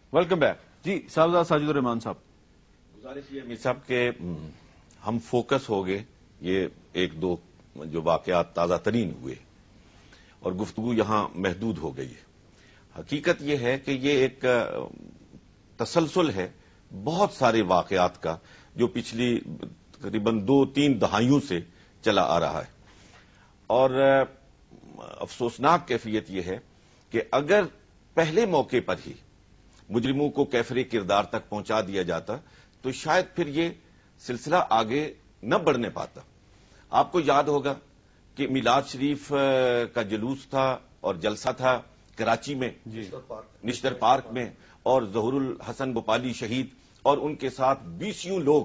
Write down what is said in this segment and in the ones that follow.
Welcome back. جی صاحبزادہ ساجد الرحمان صاحب. گزارش یہ میر صاحب کہ ہم فوکس ہو گئے یہ ایک دو جو واقعات تازہ ترین ہوئے اور گفتگو یہاں محدود ہو گئی ہے. حقیقت یہ ہے کہ یہ ایک تسلسل ہے بہت سارے واقعات کا جو پچھلی تقریباً 2-3 دہائیوں سے چلا آ رہا ہے. اور افسوسناک کیفیت یہ ہے کہ اگر پہلے موقع پر ہی مجرموں کو کیفر کردار تک پہنچا دیا جاتا تو شاید پھر یہ سلسلہ آگے نہ بڑھنے پاتا. آپ کو یاد ہوگا کہ میلاد شریف کا جلوس تھا اور جلسہ تھا کراچی میں نشتر پارک میں، اور ظہور الحسن بھوپالی شہید اور ان کے ساتھ 20 لوگ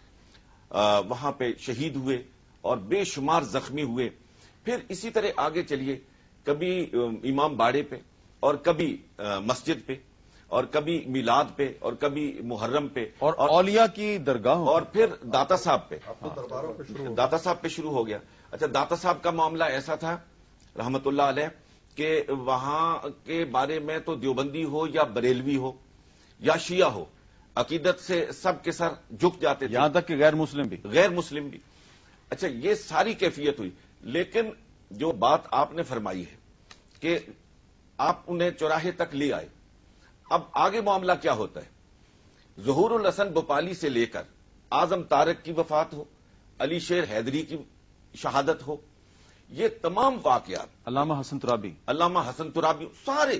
وہاں پہ شہید ہوئے اور بے شمار زخمی ہوئے. پھر اسی طرح آگے چلیے، کبھی امام باڑے پہ اور کبھی مسجد پہ اور کبھی میلاد پہ اور کبھی محرم پہ اور اولیاء کی درگاہوں اور پھر داتا صاحب پہ داتا صاحب پہ شروع ہو گیا. اچھا، داتا صاحب کا معاملہ ایسا تھا رحمت اللہ علیہ کہ وہاں کے بارے میں تو دیوبندی ہو یا بریلوی ہو یا شیعہ ہو، عقیدت سے سب کے سر جھک جاتے تھے، یہاں تک کہ غیر مسلم بھی. اچھا، یہ ساری کیفیت ہوئی. لیکن جو بات آپ نے فرمائی ہے کہ آپ انہیں چوراہے تک لے آئے، اب آگے معاملہ کیا ہوتا ہے؟ ظہور الحسن بھوپالی سے لے کر اعظم طارق کی وفات ہو، علی شیر حیدری کی شہادت ہو، یہ تمام واقعات، علامہ حسن ترابی، سارے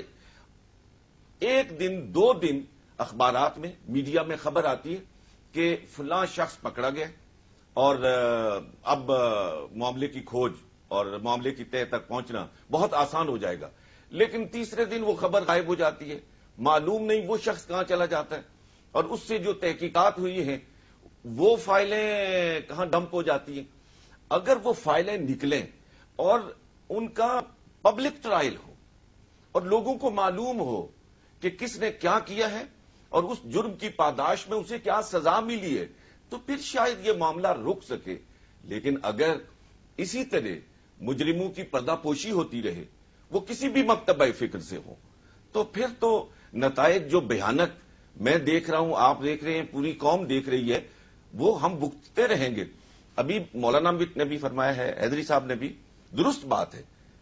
ایک دن 2 دن اخبارات میں میڈیا میں خبر آتی ہے کہ فلاں شخص پکڑا گیا اور اب معاملے کی کھوج اور معاملے کی تہہ تک پہنچنا بہت آسان ہو جائے گا. لیکن تیسرے دن وہ خبر غائب ہو جاتی ہے، معلوم نہیں وہ شخص کہاں چلا جاتا ہے، اور اس سے جو تحقیقات ہوئی ہیں وہ فائلیں کہاں ڈمپ ہو جاتی ہیں. اگر وہ فائلیں نکلیں اور ان کا پبلک ٹرائل ہو اور لوگوں کو معلوم ہو کہ کس نے کیا کیا ہے اور اس جرم کی پاداش میں اسے کیا سزا ملی ہے، تو پھر شاید یہ معاملہ رک سکے. لیکن اگر اسی طرح مجرموں کی پردہ پوشی ہوتی رہے، وہ کسی بھی مکتبہ فکر سے ہو، تو پھر تو نتائج جو بھیانک میں دیکھ رہا ہوں، آپ دیکھ رہے ہیں، پوری قوم دیکھ رہی ہے، وہ ہم بھگتتے رہیں گے. ابھی مولانا نے بھی فرمایا ہے، حیدری صاحب نے بھی، درست بات ہے،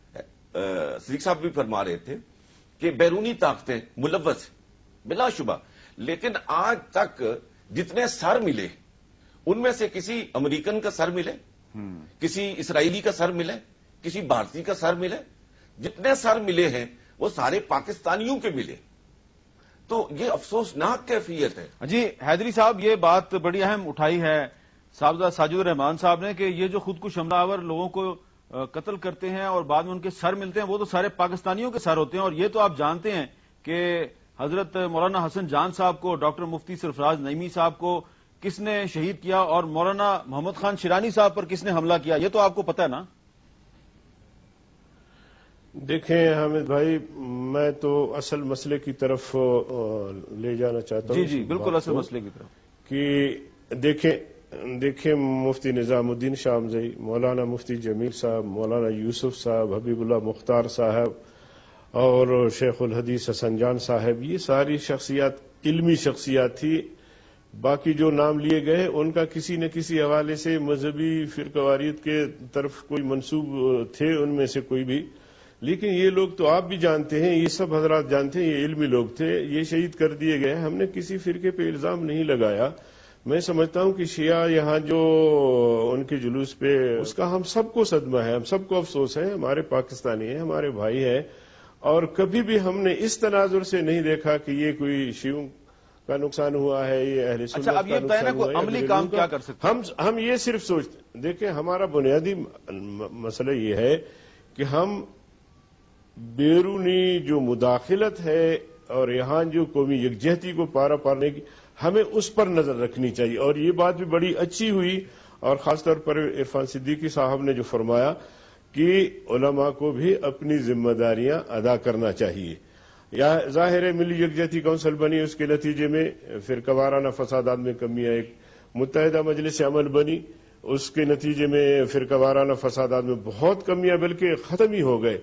صدیق صاحب بھی فرما رہے تھے کہ بیرونی طاقتیں ملوث ہیں بلا شبہ، لیکن آج تک جتنے سر ملے ان میں سے کسی امریکن کا سر ملے، کسی اسرائیلی کا سر ملے، کسی بھارتی کا سر ملے؟ جتنے سر ملے ہیں وہ سارے پاکستانیوں کے ملے. تو یہ افسوسناک کیفیت ہے. جی حیدری صاحب، یہ بات بڑی اہم اٹھائی ہے صاحبزادہ ساجد الرحمان صاحب نے کہ یہ جو خود کش حملہ آور لوگوں کو قتل کرتے ہیں اور بعد میں ان کے سر ملتے ہیں، وہ تو سارے پاکستانیوں کے سر ہوتے ہیں. اور یہ تو آپ جانتے ہیں کہ حضرت مولانا حسن جان صاحب کو، ڈاکٹر مفتی سرفراز نعیمی صاحب کو کس نے شہید کیا اور مولانا محمد خان شیرانی صاحب پر کس نے حملہ کیا، یہ تو آپ کو پتہ ہے نا؟ دیکھیں حامد بھائی، میں تو اصل مسئلے کی طرف لے جانا چاہتا ہوں. جی بالکل اصل مسئلے کی طرف کہ دیکھیں مفتی نظام الدین شامزئی، مولانا مفتی جمیل صاحب، مولانا یوسف صاحب، حبیب اللہ مختار صاحب اور شیخ الحدیث حسن جان صاحب، یہ ساری شخصیات علمی شخصیات تھی. باقی جو نام لیے گئے ان کا کسی نہ کسی حوالے سے مذہبی فرقواریت کے طرف کوئی منسوب تھے ان میں سے کوئی بھی. لیکن یہ لوگ تو آپ بھی جانتے ہیں، یہ سب حضرات جانتے ہیں، یہ علمی لوگ تھے، یہ شہید کر دیے گئے. ہم نے کسی فرقے پہ الزام نہیں لگایا. میں سمجھتا ہوں کہ شیعہ یہاں جو ان کے جلوس پہ، اس کا ہم سب کو صدمہ ہے، ہم سب کو افسوس ہے. ہمارے پاکستانی ہیں، ہمارے بھائی ہیں، اور کبھی بھی ہم نے اس تناظر سے نہیں دیکھا کہ یہ کوئی شیعوں کا نقصان ہوا ہے، یہ اہل سنت کا نقصان ہوا ہے. عملی کام کیا کر سکتے ہیں؟ ہم یہ صرف سوچتے، دیکھیں ہمارا بنیادی مسئلہ یہ ہے کہ ہم بیرونی جو مداخلت ہے اور یہاں جو قومی یکجہتی کو پارا پارنے کی، ہمیں اس پر نظر رکھنی چاہیے. اور یہ بات بھی بڑی اچھی ہوئی، اور خاص طور پر عرفان صدیقی صاحب نے جو فرمایا کہ علماء کو بھی اپنی ذمہ داریاں ادا کرنا چاہیے. یا ظاہر ہے ملی یکجہتی کونسل بنی، اس کے نتیجے میں فرقہ وارانہ فسادات میں کمی آئی. متحدہ مجلس عمل بنی، اس کے نتیجے میں فرقہ وارانہ فسادات میں بہت کمیاں بلکہ ختم ہی ہو گئے.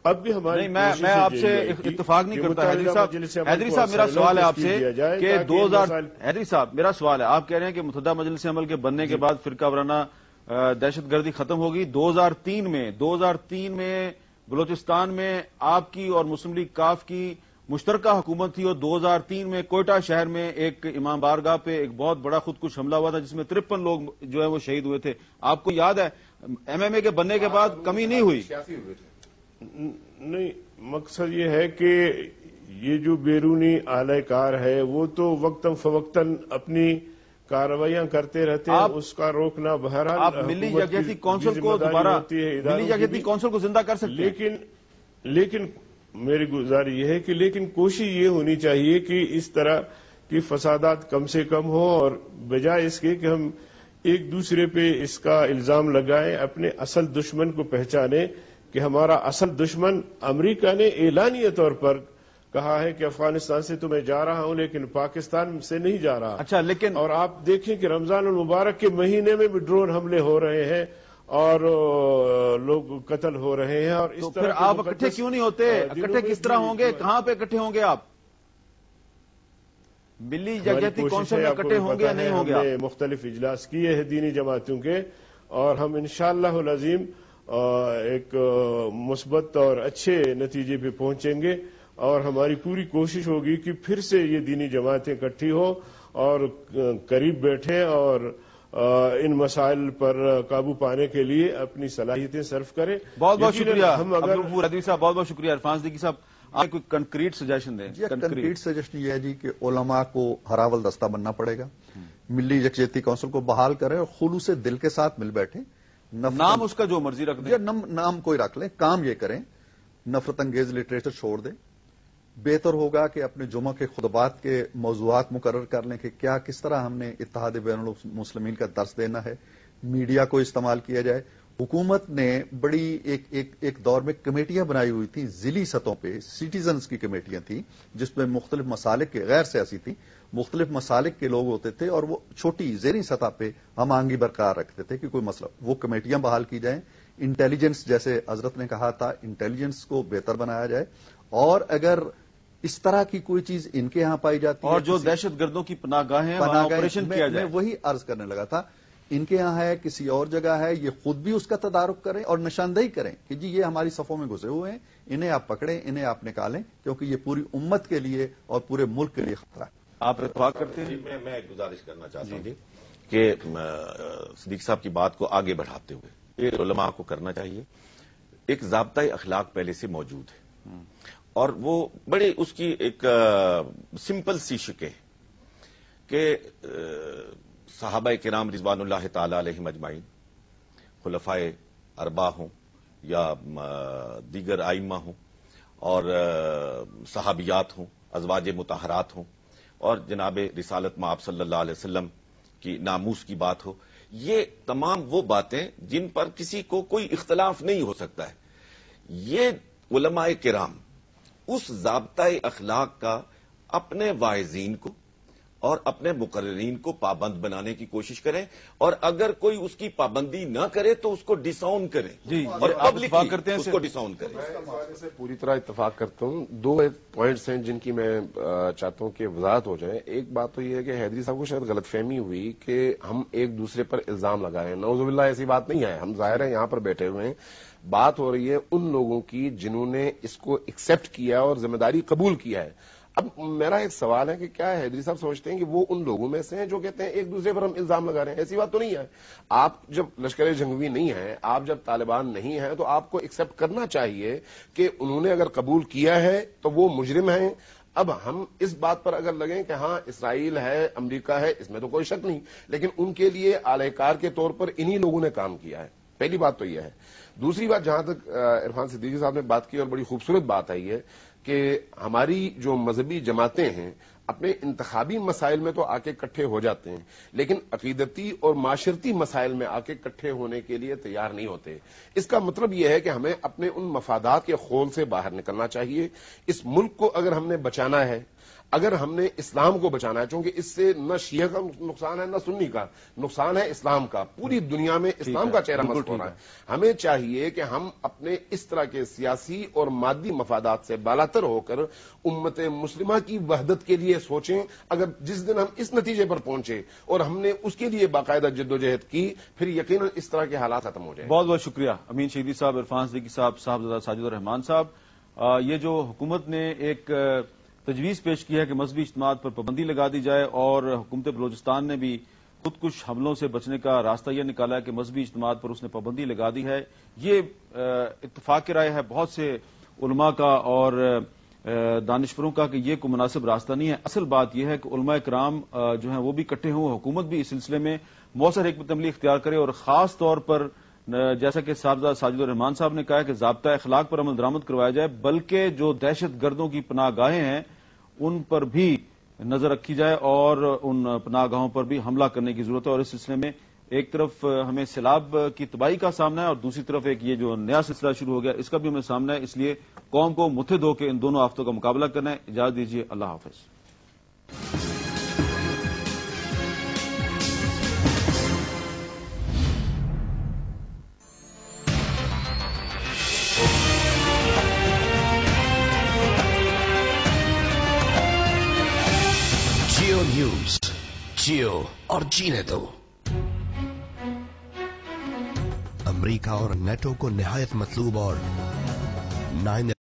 اب بھی ہماری میں آپ سے اتفاق نہیں کرتا حیدری صاحب میرا سوال ہے آپ سے کہ 2000 حیدری صاحب میرا سوال ہے، آپ کہہ رہے ہیں کہ متحدہ مجلس عمل کے بننے کے بعد فرقہ وارانہ دہشت گردی ختم ہوگی۔ 2003 میں بلوچستان میں آپ کی اور مسلم لیگ کاف کی مشترکہ حکومت تھی، اور 2003 میں کوئٹہ شہر میں ایک امام بارگاہ پہ ایک بہت بڑا خودکش حملہ ہوا تھا جس میں 53 لوگ جو ہے وہ شہید ہوئے تھے۔ آپ کو یاد ہے ایم ایم اے کے بننے کے بعد کمی نہیں ہوئی؟ نہیں، مقصد یہ ہے کہ یہ جو بیرونی اعلی کار ہے وہ تو وقتاً فوقتاً اپنی کارروائیاں کرتے رہتے ہیں، اس کا روکنا بہرحال آپ ملی یکجہتی کونسل کو دوبارہ ملی یکجہتی کونسل کو زندہ کر سکتے ہیں، لیکن میری گزارش یہ ہے کہ لیکن کوشش یہ ہونی چاہیے کہ اس طرح کی فسادات کم سے کم ہو، اور بجائے اس کے کہ ہم ایک دوسرے پہ اس کا الزام لگائیں، اپنے اصل دشمن کو پہچانیں کہ ہمارا اصل دشمن امریکہ نے اعلانیہ طور پر کہا ہے کہ افغانستان سے تو میں جا رہا ہوں لیکن پاکستان سے نہیں جا رہا۔ اچھا، لیکن اور آپ دیکھیں کہ رمضان المبارک کے مہینے میں بھی ڈرون حملے ہو رہے ہیں اور لوگ قتل ہو رہے ہیں، اور اس طرح پھر آپ اکٹھے کیوں نہیں ہوتے؟ اکٹھے کس طرح ہوں گے؟ کہاں پہ اکٹھے ہوں گے آپ؟ ملی یکجہتی کونسل میں اکٹھے ہوں گے یا نہیں ہوں گے؟ ہم نے مختلف اجلاس کیے ہیں دینی جماعتوں کے، اور ہم انشاءاللہ العظیم ایک مثبت اور اچھے نتیجے پہ پہنچیں گے، اور ہماری پوری کوشش ہوگی کہ پھر سے یہ دینی جماعتیں اکٹھی ہو اور قریب بیٹھیں اور ان مسائل پر قابو پانے کے لیے اپنی صلاحیتیں صرف کریں۔ بہت بہت شکریہ عبدالغفور حدوی صاحب، بہت بہت شکریہ عرفان صدیقی صاحب۔ آپ کوئی کنکریٹ سجیشن دیں؟ کنکریٹ سجیشن یہ ہے جی کہ علماء کو ہراول دستہ بننا پڑے گا، ملی یکجہتی کونسل کو بحال کریں اور خلوص دل کے ساتھ مل بیٹھیں۔ نام اس کا جو مرضی رکھ دیں، نام کوئی رکھ لیں، کام یہ کریں نفرت انگیز لٹریچر چھوڑ دیں۔ بہتر ہوگا کہ اپنے جمعہ کے خطبات کے موضوعات مقرر کر لیں کہ کس طرح ہم نے اتحاد بین المسلمین کا درس دینا ہے۔ میڈیا کو استعمال کیا جائے۔ حکومت نے بڑی ایک دور میں کمیٹیاں بنائی ہوئی تھیں ضلعی سطحوں پہ، سٹیزنز کی کمیٹیاں تھیں جس میں مختلف مسالک کے، غیر سیاسی تھی، مختلف مسالک کے لوگ ہوتے تھے، اور وہ چھوٹی زیریں سطح پہ ہم آہنگی برقرار رکھتے تھے کہ کوئی مسئلہ، وہ کمیٹیاں بحال کی جائیں۔ انٹیلیجنس، جیسے حضرت نے کہا تھا، انٹیلیجنس کو بہتر بنایا جائے، اور اگر اس طرح کی کوئی چیز ان کے ہاں پائی جاتی ہے، اور جو دہشت گردوں کی پناہ گاہیں وہاں آپریشن کیا جائے۔ میں وہی عرض کرنے لگا تھا، ان کے یہاں ہے، کسی اور جگہ ہے، یہ خود بھی اس کا تدارک کریں اور نشاندہی کریں کہ جی یہ ہماری صفوں میں گھسے ہوئے ہیں، انہیں آپ پکڑیں، انہیں آپ نکالیں، کیونکہ یہ پوری امت کے لیے اور پورے ملک کے لیے خطرہ ہے۔ آپ اتفاق کرتے ہیں؟ میں گزارش کرنا چاہتا ہوں کہ صدیق صاحب کی بات کو آگے بڑھاتے ہوئے یہ علماء کو کرنا چاہیے۔ ایک ضابطۂ اخلاق پہلے سے موجود ہے، اور وہ بڑے اس کی ایک سمپل سی شکیں کہ صحابہ کرام رضوان اللہ تعالی علیہم اجمعین، خلفائے اربعہ ہوں یا دیگر ائمہ ہوں، اور صحابیات ہوں، ازواج مطہرات ہوں، اور جناب رسالت مآب صلی اللہ علیہ وسلم کی ناموس کی بات ہو، یہ تمام وہ باتیں جن پر کسی کو کوئی اختلاف نہیں ہو سکتا ہے۔ یہ علماء کرام اس ضابطۂ اخلاق کا اپنے واعظین کو اور اپنے مقررین کو پابند بنانے کی کوشش کریں، اور اگر کوئی اس کی پابندی نہ کرے تو اس کو ڈس آن کریں، اور پبلکلی کرتے ہیں اس کو ڈس آن کریں۔ میں اس بارے سے پوری طرح اتفاق کرتا ہوں۔ دو پوائنٹس ہیں جن کی میں چاہتا ہوں کہ وضاحت ہو جائے۔ ایک بات تو یہ ہے کہ حیدری صاحب کو شاید غلط فہمی ہوئی کہ ہم ایک دوسرے پر الزام لگا رہے ہیں۔ نعوذ باللہ، ایسی بات نہیں ہے۔ ہم ظاہر ہے یہاں پر بیٹھے ہوئے ہیں، بات ہو رہی ہے ان لوگوں کی جنہوں نے اس کو ایکسپٹ کیا اور ذمہ داری قبول کیا ہے۔ اب میرا ایک سوال ہے کہ کیا حیدری صاحب سمجھتے ہیں کہ وہ ان لوگوں میں سے ہیں جو کہتے ہیں ایک دوسرے پر ہم الزام لگا رہے ہیں؟ ایسی بات تو نہیں ہے۔ آپ جب لشکر جنگوی نہیں ہیں، آپ جب طالبان نہیں ہیں، تو آپ کو ایکسپٹ کرنا چاہیے کہ انہوں نے اگر قبول کیا ہے تو وہ مجرم ہیں۔ اب ہم اس بات پر اگر لگیں کہ ہاں اسرائیل ہے، امریکہ ہے، اس میں تو کوئی شک نہیں، لیکن ان کے لیے اعلی کار کے طور پر انہی لوگوں نے کام کیا ہے۔ پہلی بات تو یہ ہے۔ دوسری بات، جہاں تک عرفان صدیقی صاحب نے بات کی اور بڑی خوبصورت بات آئی ہے کہ ہماری جو مذہبی جماعتیں ہیں اپنے انتخابی مسائل میں تو آ کے اکٹھے ہو جاتے ہیں، لیکن عقیدتی اور معاشرتی مسائل میں آ کے اکٹھے ہونے کے لیے تیار نہیں ہوتے۔ اس کا مطلب یہ ہے کہ ہمیں اپنے ان مفادات کے خول سے باہر نکلنا چاہیے۔ اس ملک کو اگر ہم نے بچانا ہے، اگر ہم نے اسلام کو بچانا ہے، چونکہ اس سے نہ شیعہ کا نقصان ہے نہ سنی کا نقصان ہے، اسلام کا، پوری دنیا میں اسلام کا چہرہ مست ہو رہا ہے۔ ہمیں چاہیے چاہیے کہ ہم اپنے اس طرح کے سیاسی اور مادی مفادات سے بالاتر ہو کر امت مسلمہ کی وحدت کے لیے سوچیں. اگر جس دن ہم اس نتیجے پر پہنچے اور ہم نے اس کے لیے باقاعدہ جدوجہد کی، پھر یقیناً اس طرح کے حالات ختم ہو جائیں. بہت بہت شکریہ امین شہیدی صاحب، عرفان صدیقی صاحب، صاحبزادہ ساجد الرحمان صاحب. یہ جو حکومت نے ایک تجویز پیش کی ہے کہ مذہبی اجتماعات پر پابندی لگا دی جائے، اور حکومت بلوچستان نے بھی خودکش حملوں سے بچنے کا راستہ یہ نکالا ہے کہ مذہبی اجتماعات پر اس نے پابندی لگا دی ہے. یہ اتفاق کی رائے ہے بہت سے علماء کا اور دانشوروں کا کہ یہ کوئی مناسب راستہ نہیں ہے. اصل بات یہ ہے کہ علماء کرام جو ہیں وہ بھی اکٹھے ہوں، حکومت بھی اس سلسلے میں مؤثر حکمت عملی اختیار کرے، اور خاص طور پر جیسا کہ صاحبزادہ ساجد الرحمان صاحب نے کہا ہے کہ ضابطہ اخلاق پر عمل درآمد کروایا جائے، بلکہ جو دہشت گردوں کی پناہ گاہیں ہیں ان پر بھی نظر رکھی جائے اور ان پناہ گاہوں پر بھی حملہ کرنے کی ضرورت ہے. اور اس سلسلے میں ایک طرف ہمیں سیلاب کی تباہی کا سامنا ہے، اور دوسری طرف ایک یہ جو نیا سلسلہ شروع ہو گیا اس کا بھی ہمیں سامنا ہے. اس لیے قوم کو متحد ہو کے ان دونوں آفتوں کا مقابلہ کرنا ہے. اجازت دیجیے، اللہ حافظ. جیو نیوز، جیو اور جینے دو. امریکہ اور نیٹو کو نہایت مطلوب اور 9